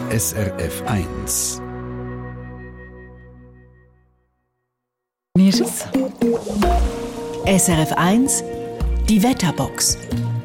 SRF 1. Wie ist es? SRF 1, die Wetterbox.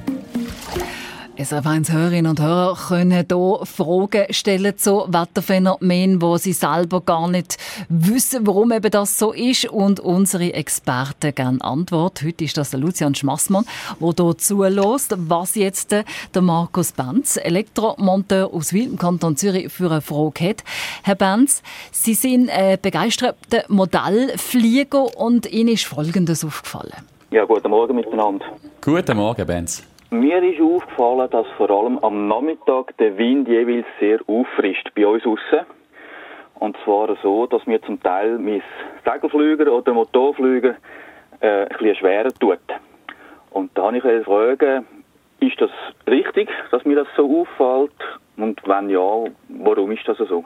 SRF 1 Hörerinnen und Hörer können hier Fragen stellen zu Wetterphänomenen, wo sie selber gar nicht wissen, warum eben das so ist. Und unsere Experten geben Antwort. Heute ist das der Lucian Schmassmann, der hier zulässt, was jetzt der Markus Benz, Elektromonteur aus Wil im Kanton Zürich, für eine Frage hat. Herr Benz, Sie sind begeisterter Modellflieger und Ihnen ist Folgendes aufgefallen. Ja, guten Morgen miteinander. Guten Morgen, Benz. Mir ist aufgefallen, dass vor allem am Nachmittag der Wind jeweils sehr auffrischt bei uns aussen. Und zwar so, dass mir zum Teil mein Segelflüger oder Motorflüger ein bisschen schwerer tut. Und da habe ich eine Frage, ist das richtig, dass mir das so auffällt? Und wenn ja, warum ist das so?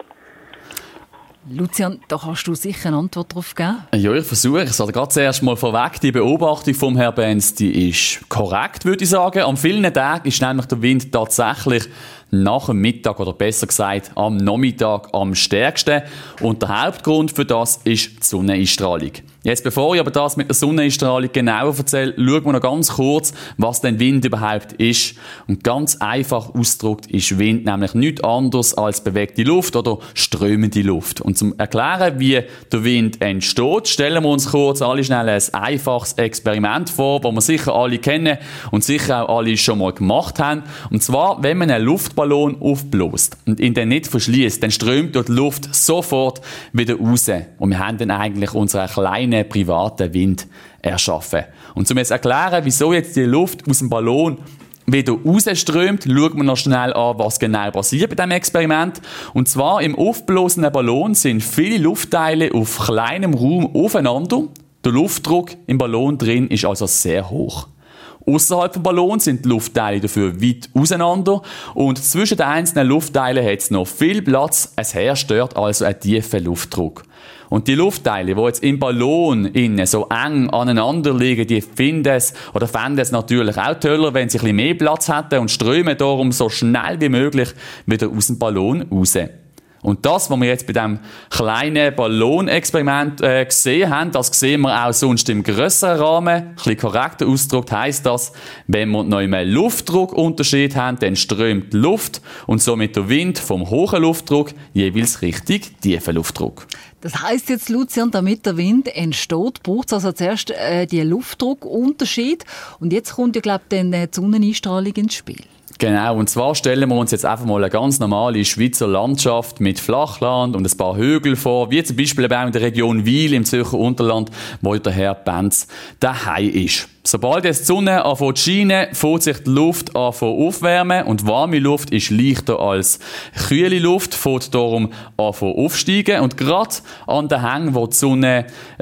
Lucian, da kannst du sicher eine Antwort darauf geben. Ja, ich versuche es. Also gerade zuerst mal vorweg, die Beobachtung vom Herrn Benz, die ist korrekt, würde ich sagen. An vielen Tagen ist nämlich der Wind tatsächlich nach dem Mittag oder besser gesagt am Nachmittag am stärksten. Und der Hauptgrund für das ist die Sonneneinstrahlung. Jetzt, bevor ich aber das mit der Sonneneinstrahlung genauer erzähle, schauen wir noch ganz kurz, was denn Wind überhaupt ist. Und ganz einfach ausgedrückt ist Wind nämlich nichts anderes als bewegte Luft oder strömende Luft. Und zum Erklären, wie der Wind entsteht, stellen wir uns kurz alle schnell ein einfaches Experiment vor, das wir sicher alle kennen und sicher auch alle schon mal gemacht haben. Und zwar, wenn man einen Luftballon aufbläst und ihn dann nicht verschließt, dann strömt dort die Luft sofort wieder raus. Und wir haben dann eigentlich unseren kleinen privaten Wind erschaffen. Und um jetzt erklären, wieso jetzt die Luft aus dem Ballon wieder rausströmt, schauen wir noch schnell an, was genau passiert bei diesem Experiment. Und zwar im aufblasenden Ballon sind viele Luftteile auf kleinem Raum aufeinander. Der Luftdruck im Ballon drin ist also sehr hoch. Außerhalb des Ballons sind die Luftteile dafür weit auseinander und zwischen den einzelnen Luftteilen hat es noch viel Platz. Es herrscht dort also einen tiefen Luftdruck. Und die Luftteile, die jetzt im Ballon innen so eng aneinander liegen, die fänden es natürlich auch toller, wenn sie ein bisschen mehr Platz hätten und strömen darum so schnell wie möglich wieder aus dem Ballon raus. Und das, was wir jetzt bei diesem kleinen Ballonexperiment gesehen haben, das sehen wir auch sonst im grösseren Rahmen. Ein bisschen korrekter ausgedrückt heisst das, wenn wir noch einen Luftdruckunterschied haben, dann strömt die Luft und somit der Wind vom hohen Luftdruck jeweils richtig tiefen Luftdruck. Das heisst jetzt, Lucian, damit der Wind entsteht, braucht es also zuerst die Luftdruckunterschied. Und jetzt kommt ja, glaube ich, dann die Sonneneinstrahlung ins Spiel. Genau, und zwar stellen wir uns jetzt einfach mal eine ganz normale Schweizer Landschaft mit Flachland und ein paar Hügel vor, wie zum Beispiel auch in der Region Wil im Zürcher Unterland, wo der Herr Benz daheim ist. Sobald jetzt die Sonne anfängt zu scheinen, fängt sich die Luft an aufwärmen und warme Luft ist leichter als kühle Luft, fängt darum an aufsteigen und gerade an den Hängen, wo die Sonne,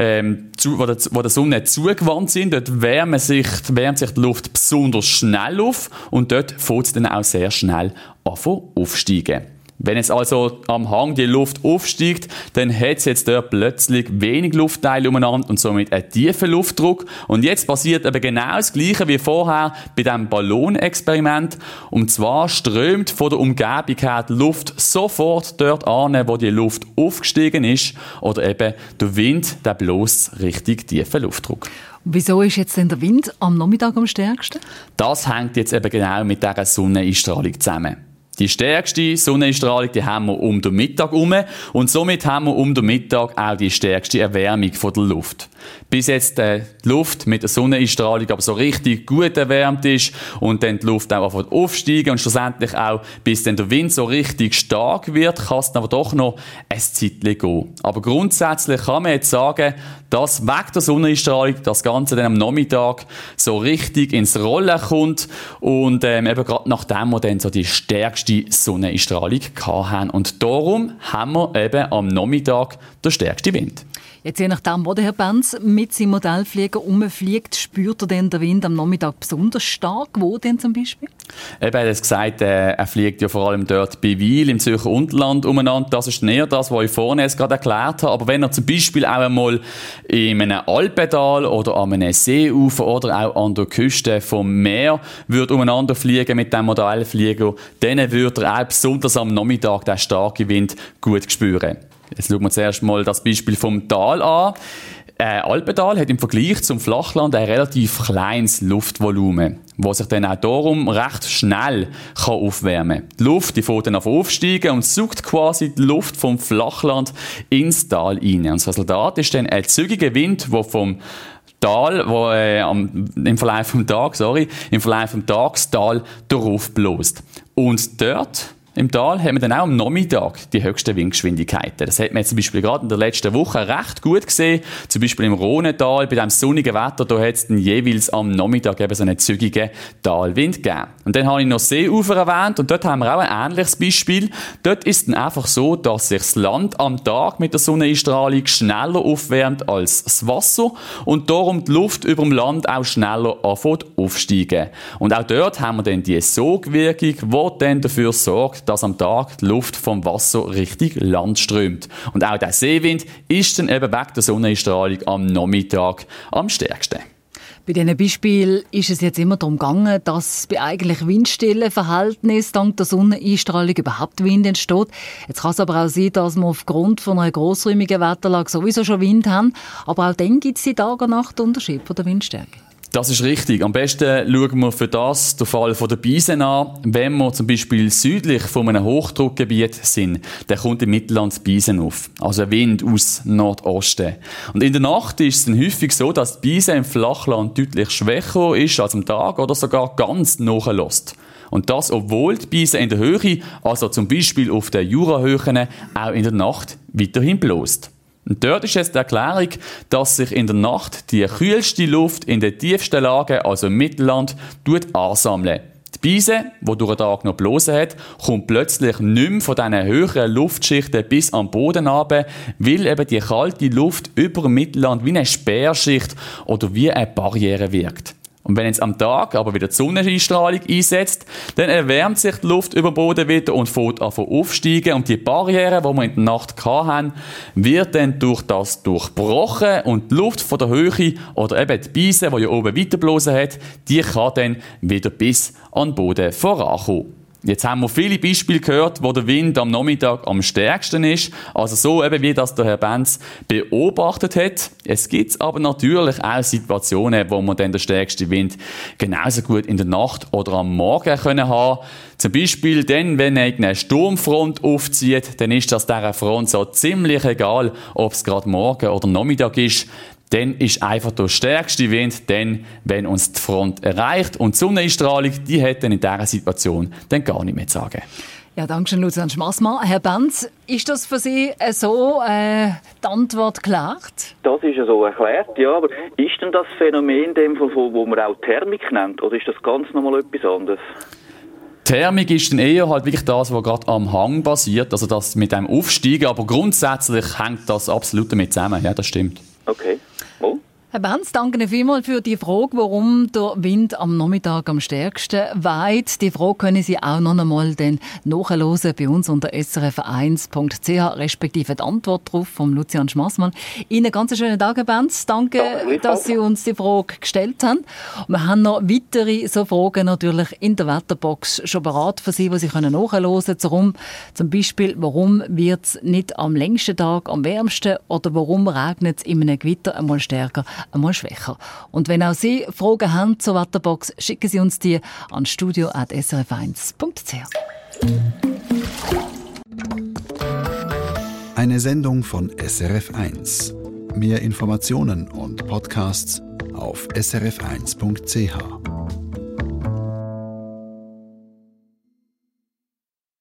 wo der Sonne zugewandt sind, dort wärmt sich die Luft besonders schnell auf und dort fängt es dann auch sehr schnell an aufsteigen. Wenn jetzt also am Hang die Luft aufsteigt, dann hat es jetzt dort plötzlich wenig Luftteile umeinander und somit einen tiefen Luftdruck. Und jetzt passiert eben genau das Gleiche wie vorher bei diesem Ballonexperiment. Und zwar strömt von der Umgebung her die Luft sofort dort an, wo die Luft aufgestiegen ist. Oder eben der Wind, der bläst richtig tiefen Luftdruck. Wieso ist jetzt denn der Wind am Nachmittag am stärksten? Das hängt jetzt eben genau mit dieser Sonneneinstrahlung zusammen. Die stärkste Sonneneinstrahlung, die haben wir um den Mittag herum und somit haben wir um den Mittag auch die stärkste Erwärmung von der Luft. Bis jetzt die Luft mit der Sonneneinstrahlung aber so richtig gut erwärmt ist und dann die Luft auch aufsteigen und schlussendlich auch, bis dann der Wind so richtig stark wird, kann es dann aber doch noch ein Zeitchen gehen. Aber grundsätzlich kann man jetzt sagen, dass wegen der Sonneneinstrahlung das Ganze dann am Nachmittag so richtig ins Rollen kommt und eben gerade nachdem wir dann so die stärkste Sonneneinstrahlung hatten. Und darum haben wir eben am Nachmittag den stärksten Wind. Jetzt je nachdem, wo der Herr Benz mit seinem Modellflieger rumfliegt, spürt er denn den Wind am Nachmittag besonders stark? Wo denn zum Beispiel? Eben, er hat gesagt, er fliegt ja vor allem dort bei Wil im Zürcher Unterland umeinander. Das ist näher das, was ich vorhin jetzt gerade erklärt habe. Aber wenn er zum Beispiel auch einmal in einem Alpental oder an einem Seeufer oder auch an der Küste vom Meer würde umeinander fliegen mit dem Modellflieger, dann würde er auch besonders am Nachmittag den starken Wind gut spüren. Jetzt schauen wir zuerst mal das Beispiel vom Tal an. Alpental hat im Vergleich zum Flachland ein relativ kleines Luftvolumen, das sich dann auch darum recht schnell aufwärmen kann. Die Luft, die fängt dann aufsteigen und saugt quasi die Luft vom Flachland ins Tal rein. Und das Resultat ist dann ein zügiger Wind, der vom Tal, im Verlauf vom Tag das Tal darauf bläst. Und dort im Tal haben wir dann auch am Nachmittag die höchsten Windgeschwindigkeiten. Das hat man jetzt zum Beispiel gerade in der letzten Woche recht gut gesehen. Zum Beispiel im Rhonental, bei diesem sonnigen Wetter, da hat es dann jeweils am Nachmittag eben so einen zügigen Talwind gegeben. Und dann habe ich noch Seeufer erwähnt und dort haben wir auch ein ähnliches Beispiel. Dort ist es dann einfach so, dass sich das Land am Tag mit der Sonneneinstrahlung schneller aufwärmt als das Wasser und darum die Luft über dem Land auch schneller anfängt aufsteigen. Und auch dort haben wir dann die Sogwirkung, die dann dafür sorgt, dass am Tag die Luft vom Wasser Richtung Land strömt. Und auch der Seewind ist dann eben wegen der Sonneneinstrahlung am Nachmittag am stärksten. Bei diesen Beispielen ist es jetzt immer darum gegangen, dass bei eigentlich windstillen Verhältnissen dank der Sonneneinstrahlung überhaupt Wind entsteht. Jetzt kann es aber auch sein, dass wir aufgrund von einer grossräumigen Wetterlage sowieso schon Wind haben. Aber auch dann gibt es die Tag- und Nachtunterschiede von der Windstärke. Das ist richtig. Am besten schauen wir für das den Fall der Biesen an. Wenn wir zum Beispiel südlich von einem Hochdruckgebiet sind, dann kommt im Mittelland Biesen auf. Also Wind aus Nordosten. Und in der Nacht ist es dann häufig so, dass die Biesen im Flachland deutlich schwächer ist als am Tag oder sogar ganz nachlässt. Und das, obwohl die Biesen in der Höhe, also zum Beispiel auf den Jurahöhen, auch in der Nacht weiterhin bläst. Und dort ist jetzt die Erklärung, dass sich in der Nacht die kühlste Luft in den tiefsten Lagen, also im Mittelland, ansammeln. Die Biese, die durch den Tag noch geblasen hat, kommt plötzlich nicht mehr von diesen höheren Luftschichten bis am Boden runter, weil eben die kalte Luft über dem Mittelland wie eine Sperrschicht oder wie eine Barriere wirkt. Und wenn jetzt am Tag aber wieder die Sonneneinstrahlung einsetzt, dann erwärmt sich die Luft über den Boden wieder und fängt an aufsteigen. Und die Barriere, die wir in der Nacht hatten, wird dann durch das durchbrochen. Und die Luft von der Höhe oder eben die Biese, die ja oben weitergeblasen hat, die kann dann wieder bis an den Boden vorankommen. Jetzt haben wir viele Beispiele gehört, wo der Wind am Nachmittag am stärksten ist. Also so eben, wie das der Herr Benz beobachtet hat. Es gibt aber natürlich auch Situationen, wo man dann den stärksten Wind genauso gut in der Nacht oder am Morgen können haben. Zum Beispiel dann, wenn eine Sturmfront aufzieht, dann ist das dieser Front so ziemlich egal, ob es gerade Morgen oder Nachmittag ist. Dann ist einfach der stärkste Wind, dann, wenn uns die Front erreicht. Und die Sonneneinstrahlung, die hat dann in dieser Situation dann gar nicht mehr zu sagen. Ja, danke schön, Lucian Schmassmann. Herr Benz, ist das für Sie so die Antwort geklärt? Das ist ja so erklärt, ja, aber ist denn das Phänomen in dem Fall, wo man auch Thermik nennt, oder ist das ganz nochmal etwas anderes? Thermik ist dann eher halt wirklich das, was gerade am Hang basiert, also das mit dem Aufsteigen, aber grundsätzlich hängt das absolut damit zusammen, ja, das stimmt. Okay. Oh. Herr Benz, danke Ihnen vielmals für die Frage, warum der Wind am Nachmittag am stärksten weht. Die Frage können Sie auch noch einmal nachhören bei uns unter srf1.ch, respektive die Antwort darauf von Lucian Schmassmann. Ihnen ganz einen schönen Tag, Herr Benz. Danke, dass Sie uns die Frage gestellt haben. Wir haben noch weitere so Fragen natürlich in der Wetterbox schon bereit für Sie, die Sie nachhören können. Zum Beispiel, warum wird es nicht am längsten Tag am wärmsten oder warum regnet es in einem Gewitter einmal stärker, einmal schwächer. Und wenn auch Sie Fragen haben zur Wetterbox, schicken Sie uns die an studio@srf1.ch. Eine Sendung von SRF1. Mehr Informationen und Podcasts auf srf1.ch.